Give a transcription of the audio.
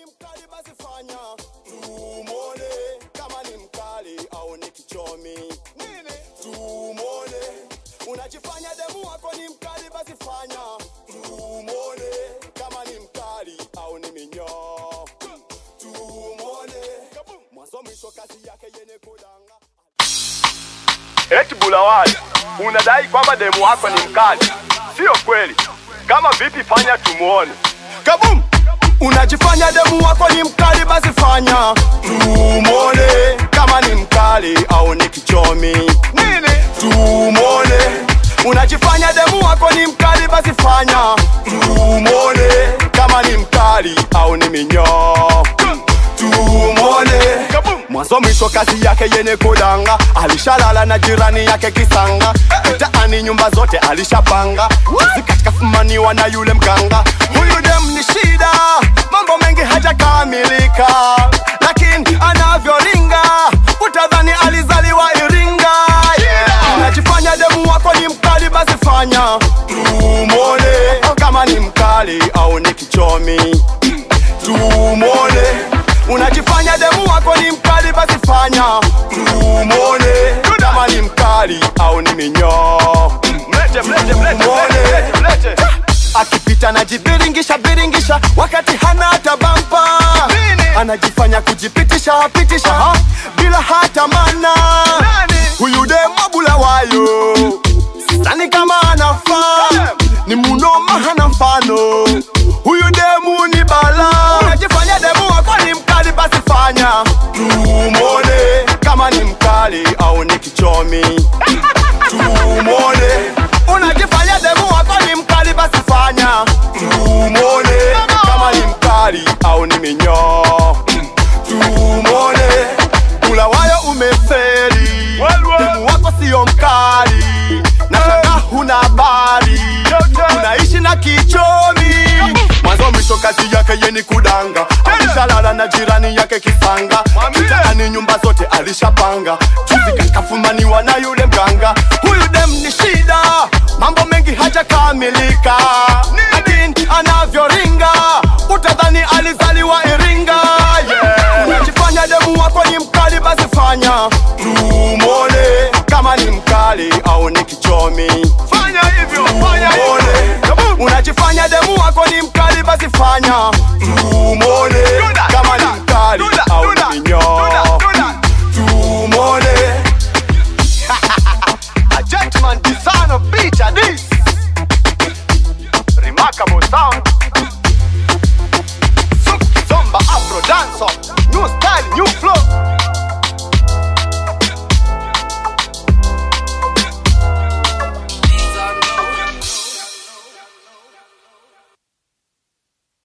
mkali basi fanya tumuone, kama ni mkali au ni kichomi nini tumuone, unajifanya demu wako ni mkali basi fanya tumuone, kama ni mkali au ni minyoo tumuone, mwanzo mwisho kazi yake yenye kudanga. Eti Bulawali, unadai kwamba demu wako ni mkali. Sio kweli. Kama vipi fanya tumuone. Kabum! Unajifanya demu wako ni mkali basi fanya tumuone, kama ni mkali au ni kichomi nini tumuone, unajifanya demu wako ni mkali basi fanya tumuone, kama ni mkali au ni minyoo tumuone, mwanzo mwisho kazi yake yenye kudanga. Alishalala na jirani yake kisanga, mtaani nyumba zote alishapanga, katika fumaniwa na yule mganga. Huyu dem ni shida, mambo mengi hajakamilika, lakini anavyoringa utadhani alizaliwa Iringa. Unajifanya demu wako ni mkali basi fanya tumuone, kama ni mkali au ni kichomi tumuone, unajifanya demu wako ni mkali basi fanya tumuone, kama ni mkali au ni minyoo mlete. Akipita najibiringisha biringisha wakati hana hata bampa, anajifanya kujipitisha pitisha bila hata mana. Huyu demu Bulawayo sani kama anafaa, ni munoma hana mfano. Huyu demu ni bala, unajifanya demu wako ni mkali basi fanya tumuone, kama ni mkali au ni kichomi tumuone, unajifanya demu wako ni mkali basi fanya tumuone, kama ni mkali au ni minyoo tumuone. Bulawayo umeferi, demu wako sio mkali, na shaka huna habari, unaishi na kichomi, mwanzo mwisho kazi yake yeni kudanga. Alishalala na jirani yake kisanga, mtaani nyumba zote alishapanga, juzi katika fumaniwa na yule mganga. Huyu dem ni shida, mambo mengi hajakamilika, lakini anavyoringa utadhani alizaliwa Iringa. Unajifanya demu wako ni mkali basi fanya tumuone, kama ni mkali au ni kichomi Fanya hivyo, fanya hivyo. Unajifanya demu wako ni mkali basi fanya tumuone, kama ni mkali au ni minyoo tumuone. A gentleman, the son of bitch, and this remarkable sound. Zomba Afro dancer, new style, new flow.